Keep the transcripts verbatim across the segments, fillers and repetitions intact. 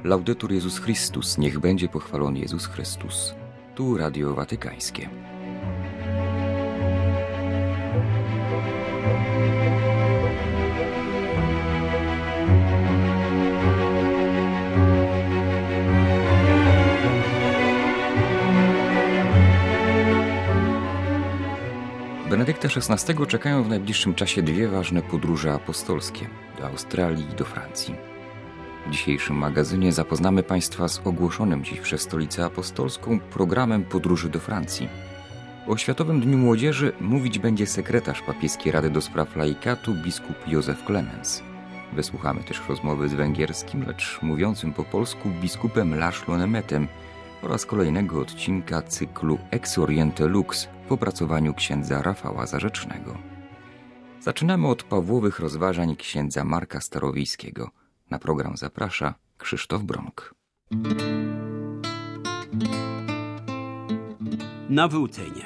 Laudetur Jezus Chrystus, niech będzie pochwalony Jezus Chrystus. Tu Radio Watykańskie. Benedykta szesnastego czekają w najbliższym czasie dwie ważne podróże apostolskie do Australii i do Francji. W dzisiejszym magazynie zapoznamy Państwa z ogłoszonym dziś przez Stolicę Apostolską programem podróży do Francji. O Światowym Dniu Młodzieży mówić będzie sekretarz Papieskiej Rady do Spraw Laikatu biskup Józef Clemens. Wysłuchamy też rozmowy z węgierskim, lecz mówiącym po polsku biskupem László Nemetem oraz kolejnego odcinka cyklu Ex Oriente Lux w opracowaniu księdza Rafała Zarzecznego. Zaczynamy od Pawłowych rozważań księdza Marka Starowiejskiego. Na program zaprasza Krzysztof Bronk. Nawrócenie.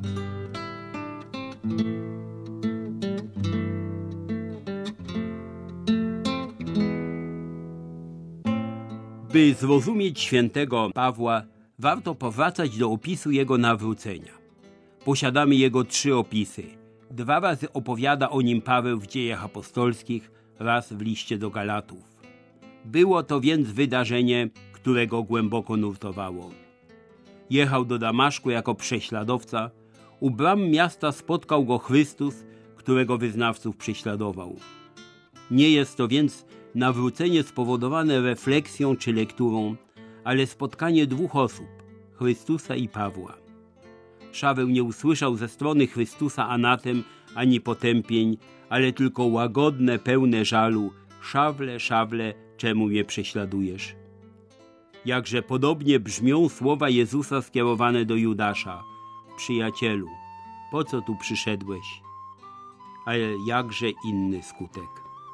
By zrozumieć świętego Pawła, warto powracać do opisu jego nawrócenia. Posiadamy jego trzy opisy. Dwa razy opowiada o nim Paweł w Dziejach Apostolskich, raz w liście do Galatów. Było to więc wydarzenie, które go głęboko nurtowało. Jechał do Damaszku jako prześladowca. U bram miasta spotkał go Chrystus, którego wyznawców prześladował. Nie jest to więc nawrócenie spowodowane refleksją czy lekturą, ale spotkanie dwóch osób, Chrystusa i Pawła. Szaweł nie usłyszał ze strony Chrystusa anatem ani potępień, ale tylko łagodne, pełne żalu: Szawle, Szawle, czemu mnie prześladujesz? Jakże podobnie brzmią słowa Jezusa skierowane do Judasza: Przyjacielu, po co tu przyszedłeś? Ale jakże inny skutek.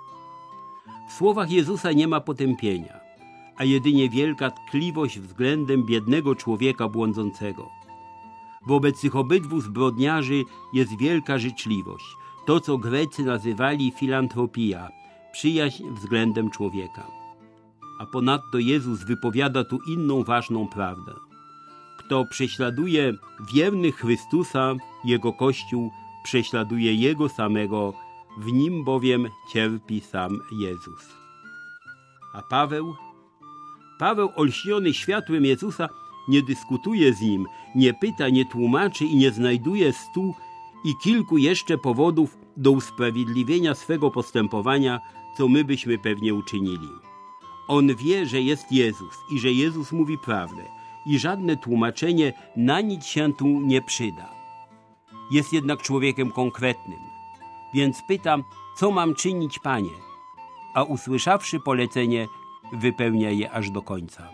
W słowach Jezusa nie ma potępienia, a jedynie wielka tkliwość względem biednego człowieka błądzącego. Wobec tych obydwu zbrodniarzy jest wielka życzliwość, to co Grecy nazywali filantropia, przyjaźń względem człowieka. A ponadto Jezus wypowiada tu inną ważną prawdę. Kto prześladuje wiernych Chrystusa, Jego Kościół prześladuje Jego samego, w Nim bowiem cierpi sam Jezus. A Paweł? Paweł, olśniony światłem Jezusa, nie dyskutuje z Nim, nie pyta, nie tłumaczy i nie znajduje stu i kilku jeszcze powodów do usprawiedliwienia swego postępowania, co my byśmy pewnie uczynili. On wie, że jest Jezus i że Jezus mówi prawdę i żadne tłumaczenie na nic się tu nie przyda. Jest jednak człowiekiem konkretnym, więc pytam, co mam czynić, Panie? A usłyszawszy polecenie, wypełnia je aż do końca.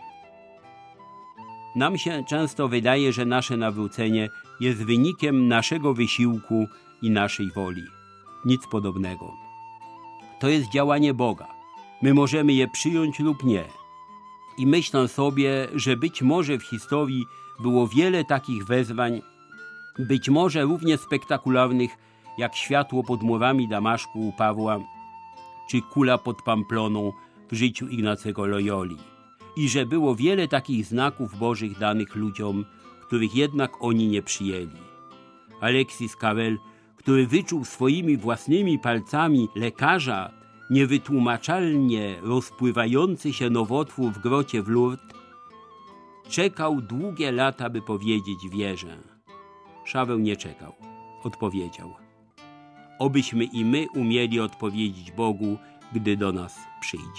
Nam się często wydaje, że nasze nawrócenie jest wynikiem naszego wysiłku i naszej woli. Nic podobnego. To jest działanie Boga. My możemy je przyjąć lub nie. I myślę sobie, że być może w historii było wiele takich wezwań, być może równie spektakularnych jak światło pod murami Damaszku u Pawła, czy kula pod Pamploną w życiu Ignacego Loyoli. I że było wiele takich znaków bożych danych ludziom, których jednak oni nie przyjęli. Alexis Carrel, który wyczuł swoimi własnymi palcami lekarza niewytłumaczalnie rozpływający się nowotwór w grocie w Lourdes, czekał długie lata, by powiedzieć: wierzę. Szaweł nie czekał, odpowiedział. Obyśmy i my umieli odpowiedzieć Bogu, gdy do nas przyjdzie.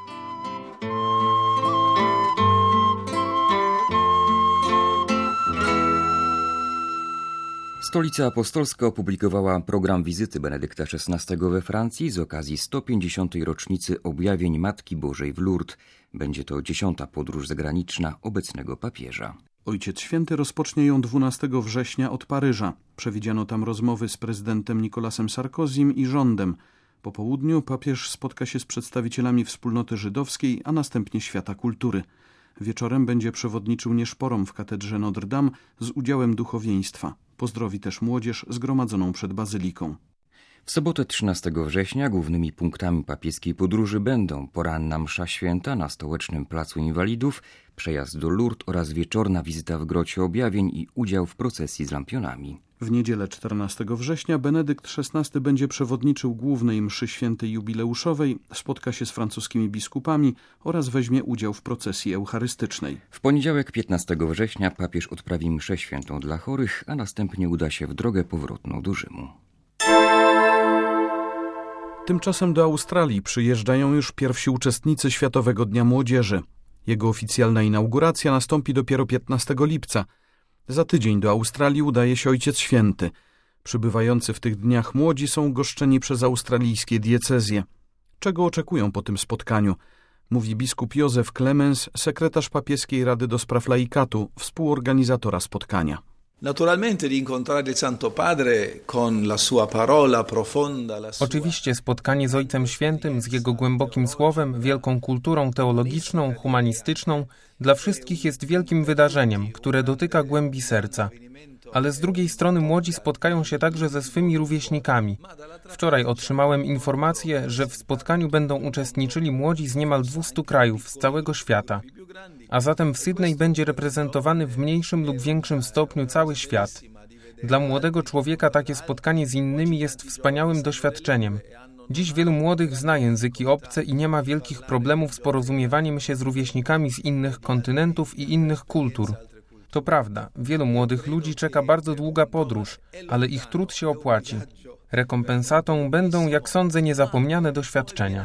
Stolica Apostolska opublikowała program wizyty Benedykta szesnastego we Francji z okazji sto pięćdziesiątej rocznicy objawień Matki Bożej w Lourdes. Będzie to dziesiąta podróż zagraniczna obecnego papieża. Ojciec Święty rozpocznie ją dwunastego września od Paryża. Przewidziano tam rozmowy z prezydentem Nicolasem Sarkozym i rządem. Po południu papież spotka się z przedstawicielami wspólnoty żydowskiej, a następnie świata kultury. Wieczorem będzie przewodniczył nieszporom w katedrze Notre Dame z udziałem duchowieństwa. Pozdrowi też młodzież zgromadzoną przed bazyliką. W sobotę trzynastego września głównymi punktami papieskiej podróży będą poranna msza święta na Stołecznym Placu Inwalidów, przejazd do Lourdes oraz wieczorna wizyta w Grocie Objawień i udział w procesji z lampionami. W niedzielę czternastego września Benedykt szesnasty będzie przewodniczył głównej mszy świętej jubileuszowej, spotka się z francuskimi biskupami oraz weźmie udział w procesji eucharystycznej. W poniedziałek piętnastego września papież odprawi mszę świętą dla chorych, a następnie uda się w drogę powrotną do Rzymu. Tymczasem do Australii przyjeżdżają już pierwsi uczestnicy Światowego Dnia Młodzieży. Jego oficjalna inauguracja nastąpi dopiero piętnastego lipca. Za tydzień do Australii udaje się Ojciec Święty. Przybywający w tych dniach młodzi są goszczeni przez australijskie diecezje. Czego oczekują po tym spotkaniu? Mówi biskup Józef Clemens, sekretarz papieskiej Rady do Spraw Laikatu, współorganizatora spotkania. Naturalmente di incontrare il Santo Padre con la sua parola profonda, la sua... Oczywiście spotkanie z Ojcem Świętym, z Jego głębokim słowem, wielką kulturą teologiczną, humanistyczną, dla wszystkich jest wielkim wydarzeniem, które dotyka głębi serca. Ale z drugiej strony młodzi spotkają się także ze swymi rówieśnikami. Wczoraj otrzymałem informację, że w spotkaniu będą uczestniczyli młodzi z niemal dwustu krajów z całego świata. A zatem w Sydney będzie reprezentowany w mniejszym lub większym stopniu cały świat. Dla młodego człowieka takie spotkanie z innymi jest wspaniałym doświadczeniem. Dziś wielu młodych zna języki obce i nie ma wielkich problemów z porozumiewaniem się z rówieśnikami z innych kontynentów i innych kultur. To prawda, wielu młodych ludzi czeka bardzo długa podróż, ale ich trud się opłaci. Rekompensatą będą, jak sądzę, niezapomniane doświadczenia.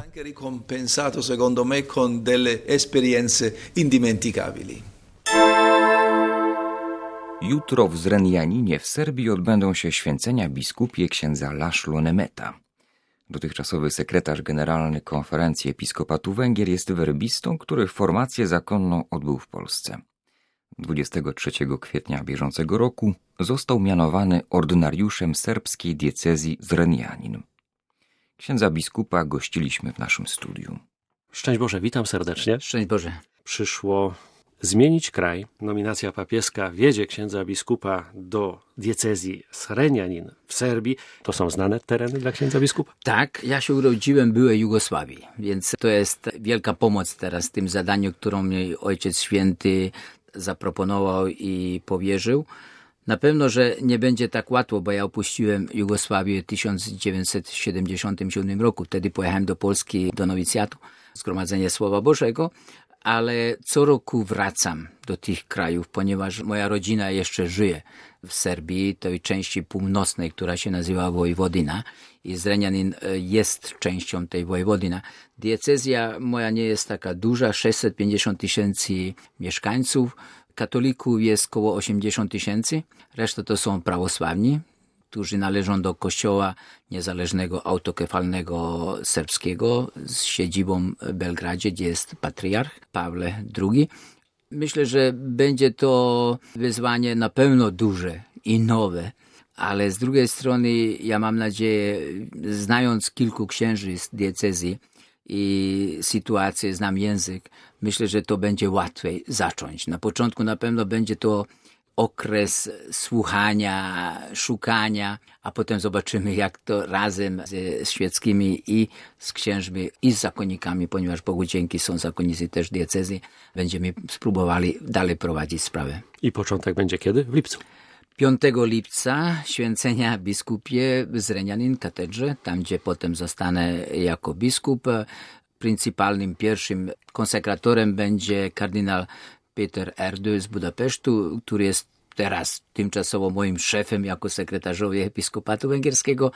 Jutro w Zrenjaninie w Serbii odbędą się święcenia biskupie księdza László Nemeta. Dotychczasowy sekretarz generalny Konferencji Episkopatu Węgier jest werbistą, który formację zakonną odbył w Polsce. dwudziestego trzeciego kwietnia bieżącego roku został mianowany ordynariuszem serbskiej diecezji Zrenjanin. Księdza biskupa gościliśmy w naszym studiu. Szczęść Boże, witam serdecznie. Szczęść Boże. Przyszło zmienić kraj. Nominacja papieska wiedzie księdza biskupa do diecezji Zrenjanin w Serbii. To są znane tereny dla księdza biskupa? Tak, ja się urodziłem w byłej Jugosławii, więc to jest wielka pomoc teraz w tym zadaniu, którą mi Ojciec Święty zaproponował i powierzył. Na pewno, że nie będzie tak łatwo, bo ja opuściłem Jugosławię w tysiąc dziewięćset siedemdziesiątym siódmym roku. Wtedy pojechałem do Polski, do nowicjatu, Zgromadzenia Słowa Bożego, ale co roku wracam do tych krajów, ponieważ moja rodzina jeszcze żyje w Serbii, tej części północnej, która się nazywa Wojwodina i Zrenjanin jest częścią tej Wojwodina. Diecezja moja nie jest taka duża, sześćset pięćdziesiąt tysięcy mieszkańców, katolików jest około osiemdziesiąt tysięcy, reszta to są prawosławni, którzy należą do kościoła niezależnego autokefalnego serbskiego z siedzibą w Belgradzie, gdzie jest patriarch Pawle drugi. Myślę, że będzie to wyzwanie na pewno duże i nowe, ale z drugiej strony ja mam nadzieję, znając kilku księży z diecezji i sytuację, znam język, myślę, że to będzie łatwiej zacząć. Na początku na pewno będzie to okres słuchania, szukania, a potem zobaczymy, jak to razem ze świeckimi i z księżmi i z zakonnikami, ponieważ Bogu dzięki są zakonnicy też diecezji, będziemy spróbowali dalej prowadzić sprawę. I początek będzie kiedy? W lipcu. piątego lipca święcenia biskupie w Zrenjanin katedrze, tam gdzie potem zostanę jako biskup. Pryncypalnym pierwszym konsekratorem będzie kardynał Peter Erdő z Budapesztu, który jest teraz tymczasowo moim szefem jako sekretarzowi Episkopatu Węgierskiego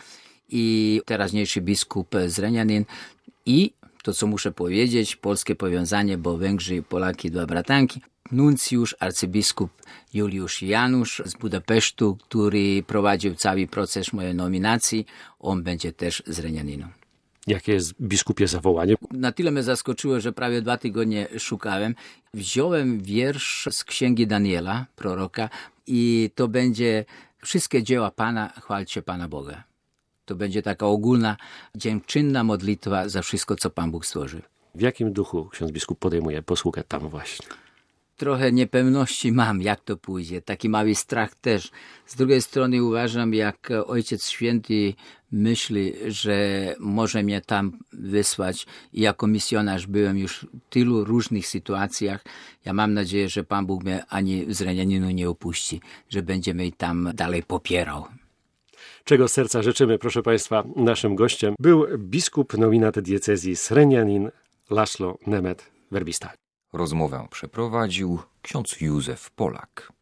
i teraźniejszy biskup Zrenjanin. I to, co muszę powiedzieć, polskie powiązanie, bo Węgrzy i Polaki dwa bratanki, nuncjusz, arcybiskup Juliusz Janusz z Budapesztu, który prowadził cały proces mojej nominacji, on będzie też Zrenjaninu. Jakie jest biskupie zawołanie? Na tyle mnie zaskoczyło, że prawie dwa tygodnie szukałem. Wziąłem wiersz z księgi Daniela, proroka, i to będzie wszystkie dzieła Pana, chwalcie Pana Boga. To będzie taka ogólna, dziękczynna modlitwa za wszystko, co Pan Bóg stworzył. W jakim duchu ksiądz biskup podejmuje posługę tam właśnie? trochę niepewności mam, jak to pójdzie. Taki mały strach też. Z drugiej strony uważam, jak Ojciec Święty myśli, że może mnie tam wysłać i jako misjonarz byłem już w tylu różnych sytuacjach. Ja mam nadzieję, że Pan Bóg mnie ani z Renianinu nie opuści, że będzie mnie tam dalej popierał. Czego z serca życzymy, proszę Państwa, naszym gościem był biskup nominat diecezji Srenianin Laszlo Nemet Werbista. Rozmowę przeprowadził ksiądz Józef Polak.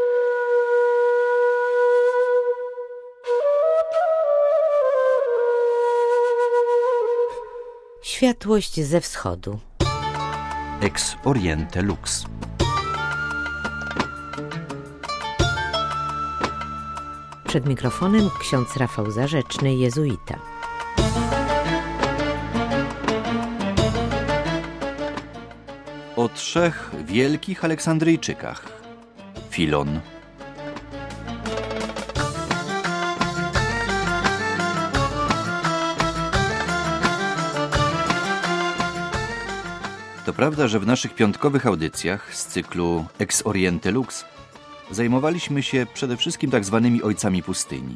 Światłość ze wschodu. Ex Oriente Lux. Przed mikrofonem ksiądz Rafał Zarzeczny, jezuita. O trzech wielkich Aleksandryjczykach. Filon. To prawda, że w naszych piątkowych audycjach z cyklu Ex Oriente Lux zajmowaliśmy się przede wszystkim tak zwanymi ojcami pustyni.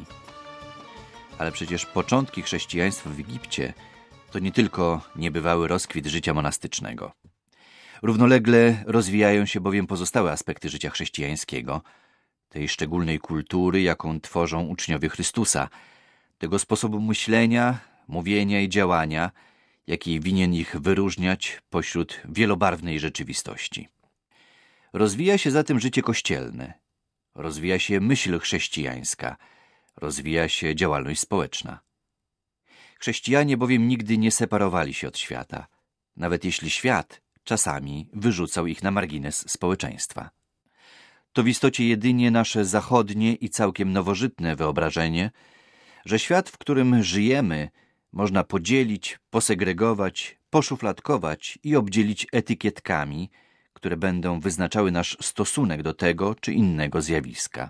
Ale przecież początki chrześcijaństwa w Egipcie to nie tylko niebywały rozkwit życia monastycznego. Równolegle rozwijają się bowiem pozostałe aspekty życia chrześcijańskiego, tej szczególnej kultury, jaką tworzą uczniowie Chrystusa, tego sposobu myślenia, mówienia i działania, jaki winien ich wyróżniać pośród wielobarwnej rzeczywistości. Rozwija się zatem życie kościelne, rozwija się myśl chrześcijańska, rozwija się działalność społeczna. Chrześcijanie bowiem nigdy nie separowali się od świata, nawet jeśli świat czasami wyrzucał ich na margines społeczeństwa. To w istocie jedynie nasze zachodnie i całkiem nowożytne wyobrażenie, że świat, w którym żyjemy, można podzielić, posegregować, poszufladkować i obdzielić etykietkami, które będą wyznaczały nasz stosunek do tego czy innego zjawiska.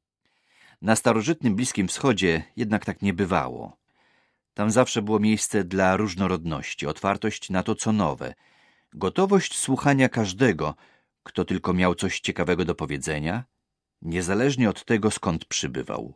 Na starożytnym Bliskim Wschodzie jednak tak nie bywało. Tam zawsze było miejsce dla różnorodności, otwartość na to, co nowe, gotowość słuchania każdego, kto tylko miał coś ciekawego do powiedzenia, niezależnie od tego, skąd przybywał.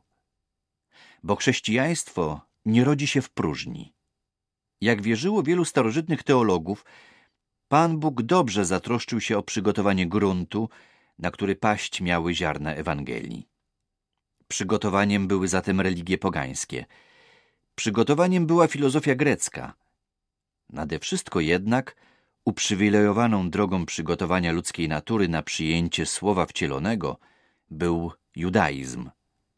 Bo chrześcijaństwo nie rodzi się w próżni. Jak wierzyło wielu starożytnych teologów, Pan Bóg dobrze zatroszczył się o przygotowanie gruntu, na który paść miały ziarna Ewangelii. Przygotowaniem były zatem religie pogańskie. Przygotowaniem była filozofia grecka. Nade wszystko jednak uprzywilejowaną drogą przygotowania ludzkiej natury na przyjęcie Słowa Wcielonego był judaizm.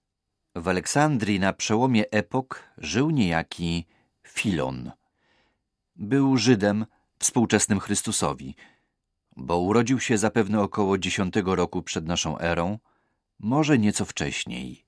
W Aleksandrii na przełomie epok żył niejaki Filon. Był Żydem współczesnym Chrystusowi, bo urodził się zapewne około dziesiątego roku przed naszą erą, może nieco wcześniej.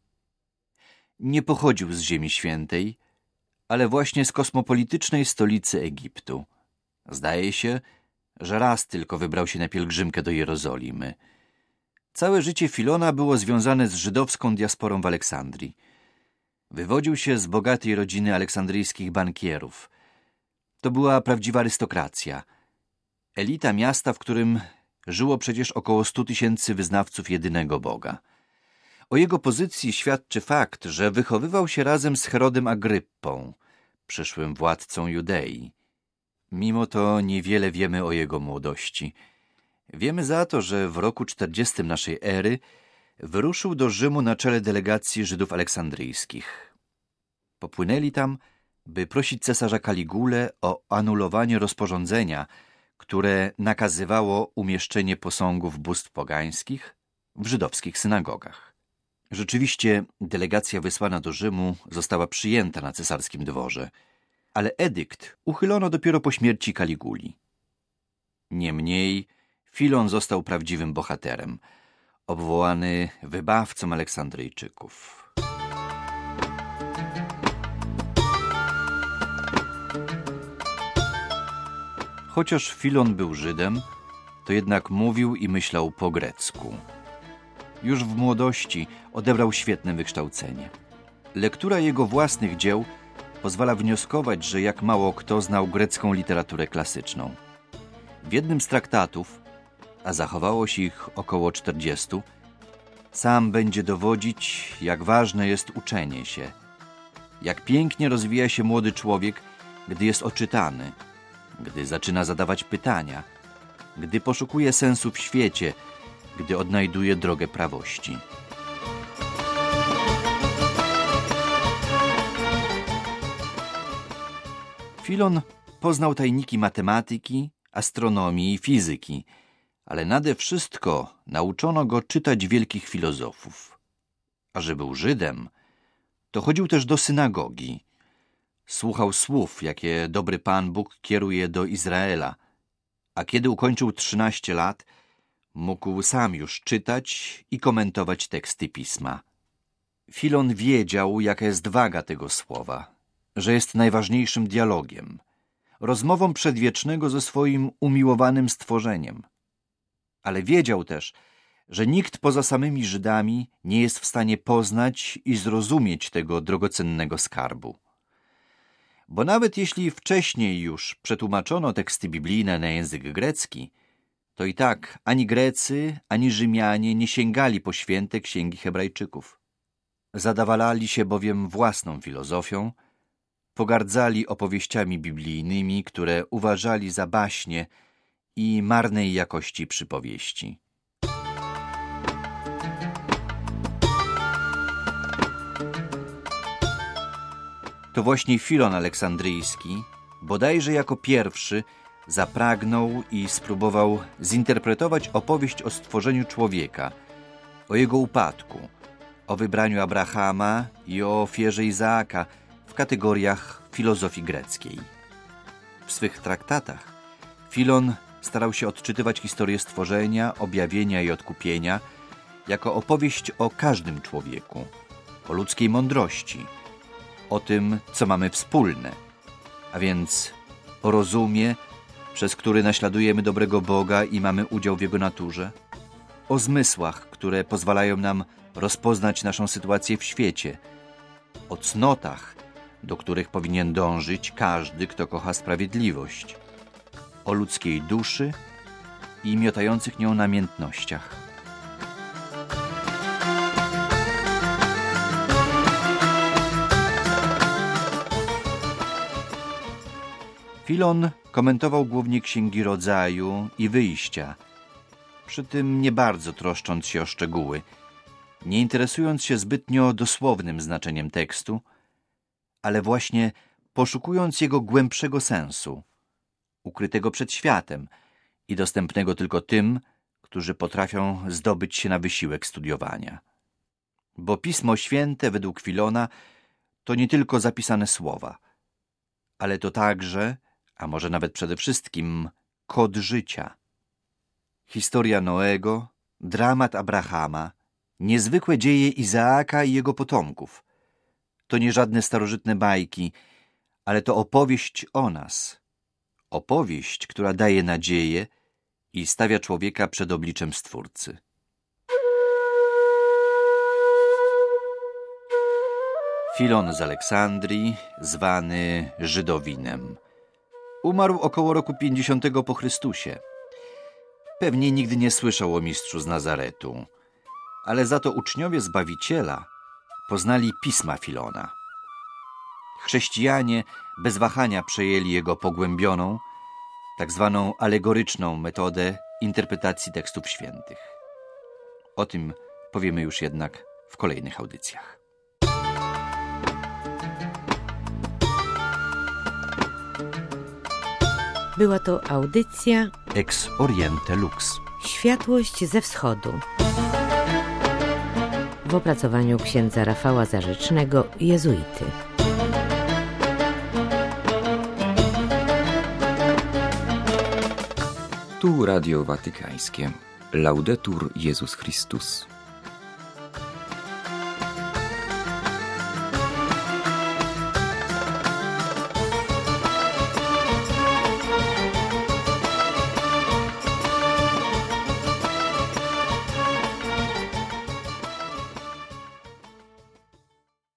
Nie pochodził z Ziemi Świętej, ale właśnie z kosmopolitycznej stolicy Egiptu. Zdaje się, że raz tylko wybrał się na pielgrzymkę do Jerozolimy. Całe życie Filona było związane z żydowską diasporą w Aleksandrii. Wywodził się z bogatej rodziny aleksandryjskich bankierów. To była prawdziwa arystokracja. Elita miasta, w którym żyło przecież około stu tysięcy wyznawców jedynego Boga. O jego pozycji świadczy fakt, że wychowywał się razem z Herodem Agryppą, przyszłym władcą Judei. Mimo to niewiele wiemy o jego młodości. Wiemy za to, że w roku czterdziestym naszej ery wyruszył do Rzymu na czele delegacji Żydów aleksandryjskich. Popłynęli tam, by prosić cesarza Kaligulę o anulowanie rozporządzenia, które nakazywało umieszczenie posągów bóstw pogańskich w żydowskich synagogach. Rzeczywiście delegacja wysłana do Rzymu została przyjęta na cesarskim dworze, ale edykt uchylono dopiero po śmierci Kaliguli. Niemniej Filon został prawdziwym bohaterem, obwołany wybawcą Aleksandryjczyków. Chociaż Filon był Żydem, to jednak mówił i myślał po grecku. Już w młodości odebrał świetne wykształcenie. Lektura jego własnych dzieł pozwala wnioskować, że jak mało kto znał grecką literaturę klasyczną. W jednym z traktatów a zachowało się ich około czterdziestu, sam będzie dowodzić, jak ważne jest uczenie się, jak pięknie rozwija się młody człowiek, gdy jest oczytany, gdy zaczyna zadawać pytania, gdy poszukuje sensu w świecie, gdy odnajduje drogę prawości. Filon poznał tajniki matematyki, astronomii i fizyki, ale nade wszystko nauczono go czytać wielkich filozofów. A że był Żydem, to chodził też do synagogi. Słuchał słów, jakie dobry Pan Bóg kieruje do Izraela, a kiedy ukończył trzynaście lat, mógł sam już czytać i komentować teksty Pisma. Filon wiedział, jaka jest waga tego słowa, że jest najważniejszym dialogiem, rozmową przedwiecznego ze swoim umiłowanym stworzeniem. Ale wiedział też, że nikt poza samymi Żydami nie jest w stanie poznać i zrozumieć tego drogocennego skarbu. Bo nawet jeśli wcześniej już przetłumaczono teksty biblijne na język grecki, to i tak ani Grecy, ani Rzymianie nie sięgali po święte księgi Hebrajczyków. Zadawalali się bowiem własną filozofią, pogardzali opowieściami biblijnymi, które uważali za baśnie i marnej jakości przypowieści. To właśnie Filon Aleksandryjski, bodajże jako pierwszy, zapragnął i spróbował zinterpretować opowieść o stworzeniu człowieka, o jego upadku, o wybraniu Abrahama i o ofierze Izaaka w kategoriach filozofii greckiej. W swych traktatach Filon starał się odczytywać historię stworzenia, objawienia i odkupienia jako opowieść o każdym człowieku, o ludzkiej mądrości, o tym, co mamy wspólne, a więc o rozumie, przez który naśladujemy dobrego Boga i mamy udział w Jego naturze, o zmysłach, które pozwalają nam rozpoznać naszą sytuację w świecie, o cnotach, do których powinien dążyć każdy, kto kocha sprawiedliwość, o ludzkiej duszy i miotających nią namiętnościach. Filon komentował głównie księgi Rodzaju i Wyjścia, przy tym nie bardzo troszcząc się o szczegóły, nie interesując się zbytnio dosłownym znaczeniem tekstu, ale właśnie poszukując jego głębszego sensu, ukrytego przed światem i dostępnego tylko tym, którzy potrafią zdobyć się na wysiłek studiowania. Bo Pismo Święte według Filona to nie tylko zapisane słowa, ale to także, a może nawet przede wszystkim, kod życia. Historia Noego, dramat Abrahama, niezwykłe dzieje Izaaka i jego potomków. To nie żadne starożytne bajki, ale to opowieść o nas. Opowieść, która daje nadzieję i stawia człowieka przed obliczem Stwórcy. Filon z Aleksandrii, zwany Żydowinem. Umarł około roku pięćdziesiątego po Chrystusie. Pewnie nigdy nie słyszał o mistrzu z Nazaretu, ale za to uczniowie Zbawiciela poznali pisma Filona. Chrześcijanie bez wahania przejęli jego pogłębioną, tak zwaną alegoryczną metodę interpretacji tekstów świętych. O tym powiemy już jednak w kolejnych audycjach. Była to audycja Ex Oriente Lux. Światłość ze wschodu. W opracowaniu księdza Rafała Zarzecznego, jezuity. Tu Radio Watykańskie. Laudetur Jezus Chrystus.